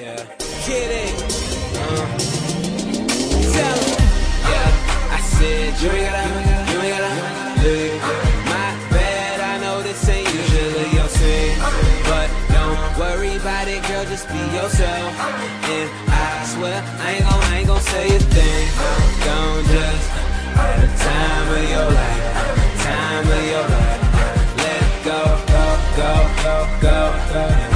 Yeah. Get it. Tell 'em. Yeah. I said you ain't gotta look. My bad, I know this ain't usually your thing, but don't worry about it, girl, just be yourself. And I swear I ain't gon' say a thing. Gon' just have the time of your life, time of your life. Let go, go, go, go, go, go.